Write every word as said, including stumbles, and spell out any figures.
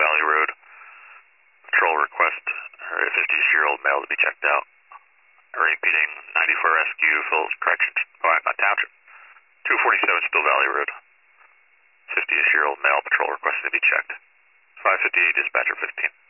Valley Road. Patrol request, or a fifty-year-old male to be checked out. Repeating, ninety-four Rescue, Phillips Corrections, oh, I'm not Township. two forty-seven Still Valley Road. fifty-year-old male, patrol requested to be checked. five fifty-eight, dispatcher fifteen.